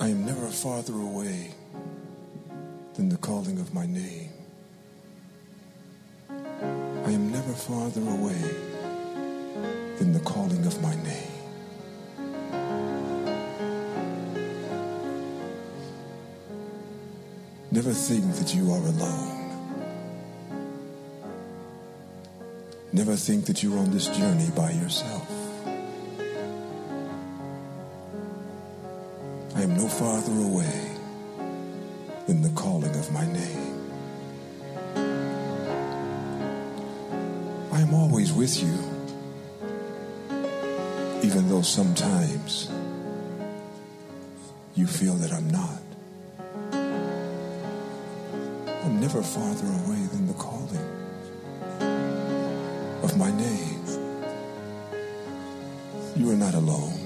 I am never farther away than the calling of my name. I am never farther away than the calling of my name. Never think that you are alone. Never think that you're on this journey by yourself. I am no farther away than the calling of my name. I am always with you, even though sometimes you feel that I'm not. I'm never farther away than the calling of my name. You are not alone.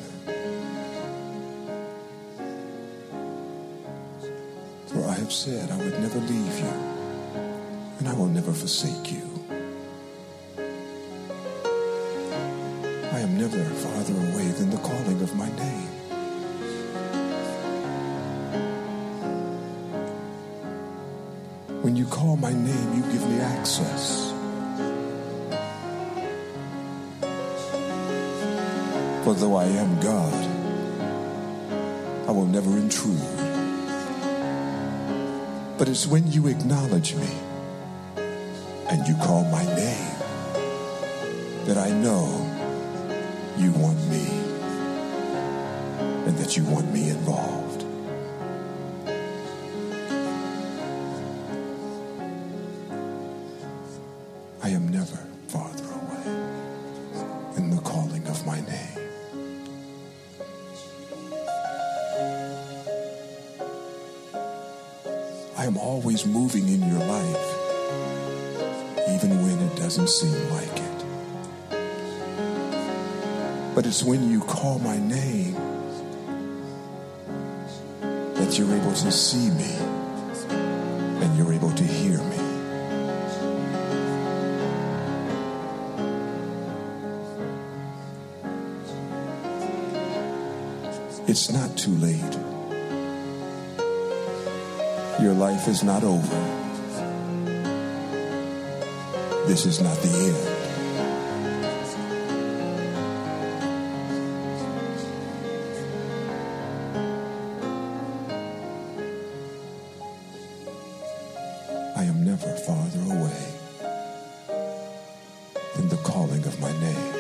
For I have said I would never leave you, and I will never forsake you. I am never farther away than the calling of my name. When you call my name, you give me access. For though I am God, I will never intrude. But it's when you acknowledge me and you call my name that I know you want me and that you want me involved. I am never farther away than the calling of my name. I am always moving in your life, even when it doesn't seem like it. But it's when you call my name that you're able to see me and you're able to hear me. It's not too late. Your life is not over. This is not the end. I am never farther away than the calling of my name.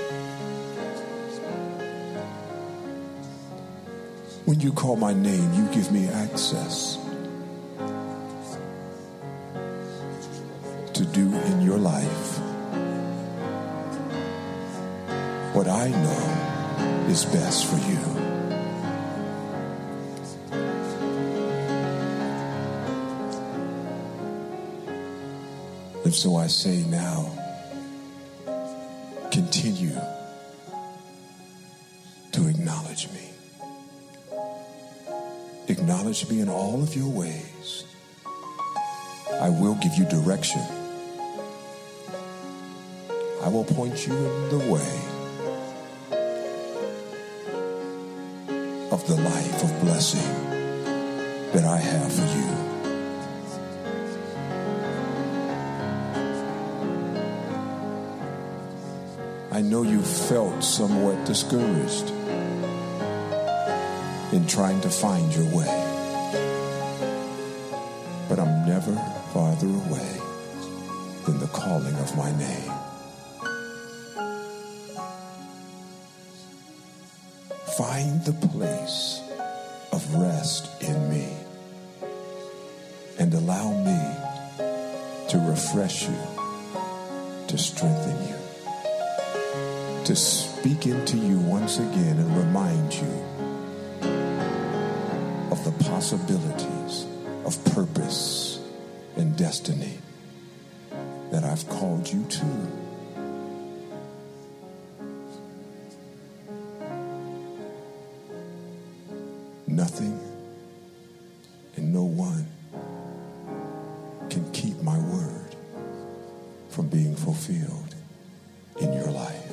When you call my name, you give me access to do in your life what I know is best for you. And so I say now, continue to acknowledge me. Acknowledge me in all of your ways. I will give you direction. I will point you in the way of the life of blessing that I have for you. I know you felt somewhat discouraged in trying to find your way, but I'm never farther away than the calling of my name. Find the place of rest in me and allow me to refresh you, to strengthen you, to speak into you once again and remind you of the possibilities of purpose and destiny that I've called you to. Nothing and no one can keep my word from being fulfilled in your life.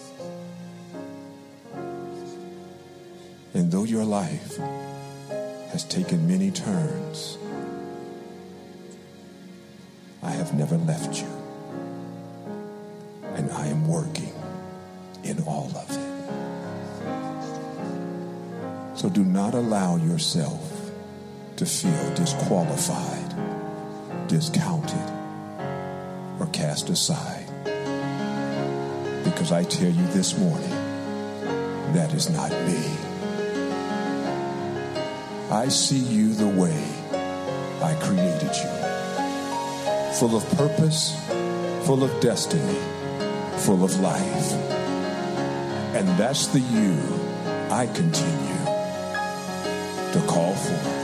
And though your life has taken many turns, I have never left you. And I am working in all of it. So do not allow yourself to feel disqualified, discounted, or cast aside. Because I tell you this morning, that is not me. I see you the way I created you. Full of purpose, full of destiny, full of life. And that's the you I continue to call forth.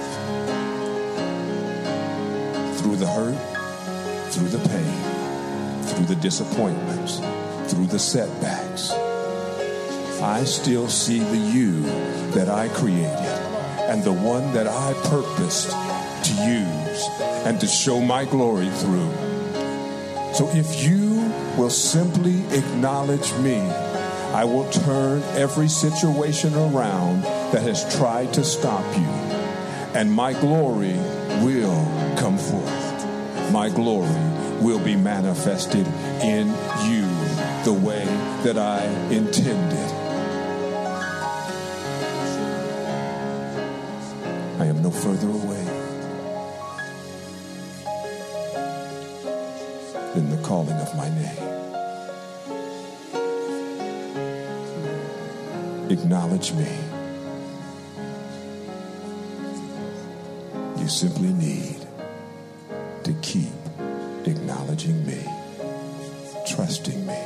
Through the hurt, through the pain, through the disappointments, through the setbacks, I still see the you that I created and the one that I purposed to use and to show my glory through. So if you will simply acknowledge me, I will turn every situation around that has tried to stop you, and my glory will come forth. My glory will be manifested in you the way that I intended. I am no further away than the calling of my name. Acknowledge me. You simply need to keep acknowledging me, trusting me,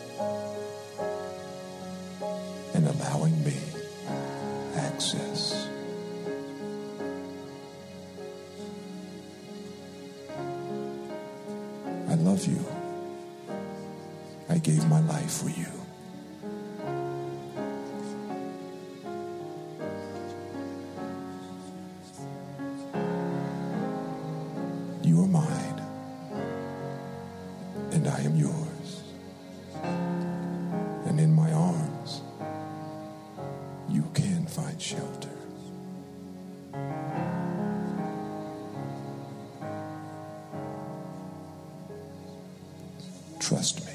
and allowing me access. I love you. I gave my life for you. You are mine, and I am yours. And in my arms, you can find shelter. Trust me.